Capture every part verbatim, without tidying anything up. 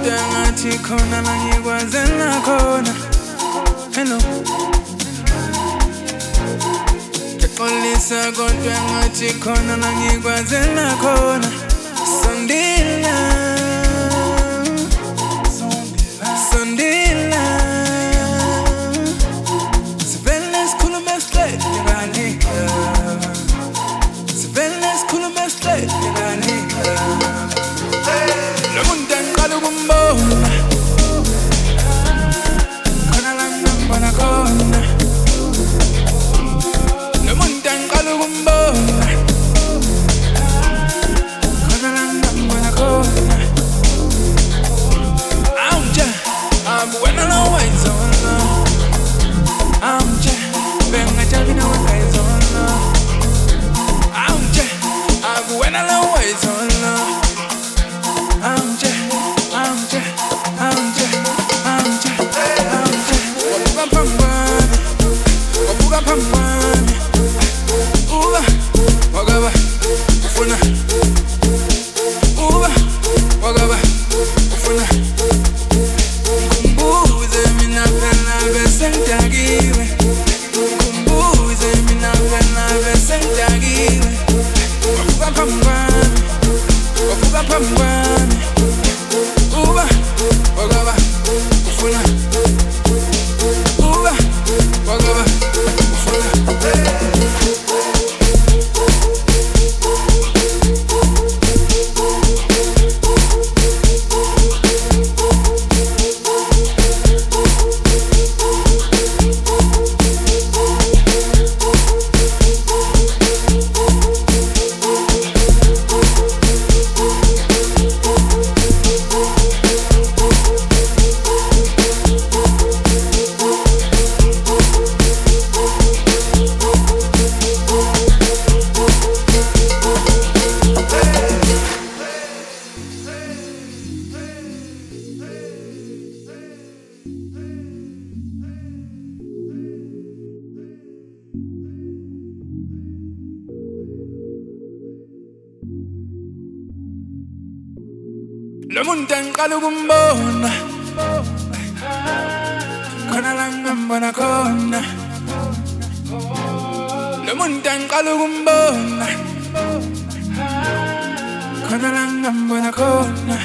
kodwa ngathi khona la ngikwazela khona. Hello Xolisa kodwa ngathi khona la ngikwazela khona. Sondela Sondela Sivele sikhulume straight ngiyanika. Sivele sikhulume straight ngiyanika. Lo muntu angiqala ukumbona khona la ngibona khona. Lo muntu angiqala ukumbona khona la ngibona khona. Awunje akuwena lo wayizona. Awunje bengajabi nawe ngayizona. Awunje akuwena lo wayizona. Awunje awunje awunje awunje awunje wabuka phambane wabuka phambane uba wakaba ufuna uba wakaba ufuna ngumbuze mina phela bese ngidakiwe. Ngumbuze mina phela bese ngidakiwe. Wabuka phambane wabuka phambane uba wakaba ufuna uba wakaba ufuna. Lo muntu angiqala ukumbona khona la ngibona khona. Lo muntu angiqala ukumbona khona la ngibona khona.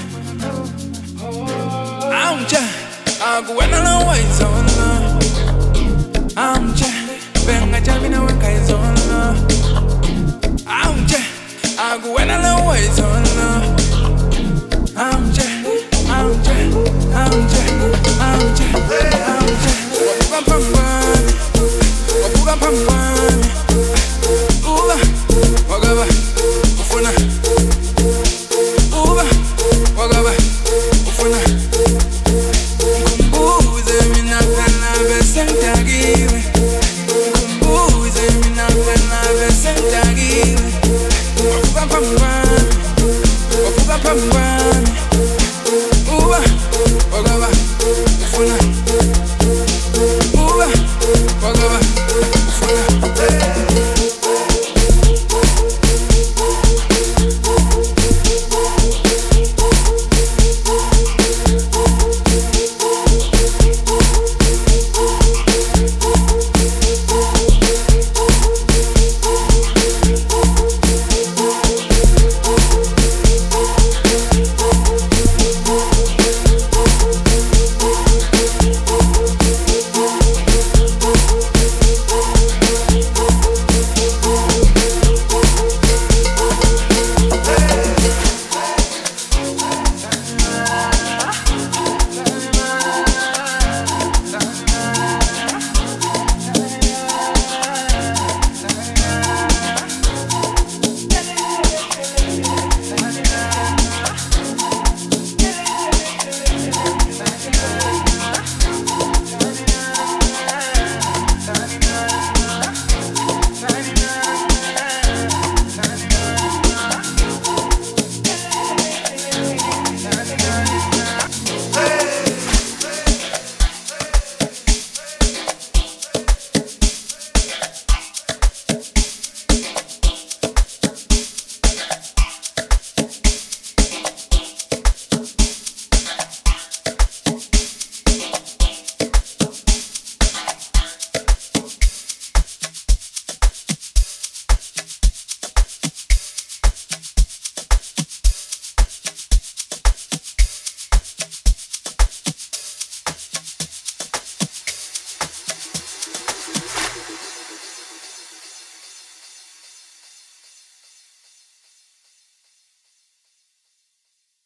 Awunje akuwena lo wayizona. Awunje bengajabi nawe ngayizona. Awunje akuwena lo wayizona.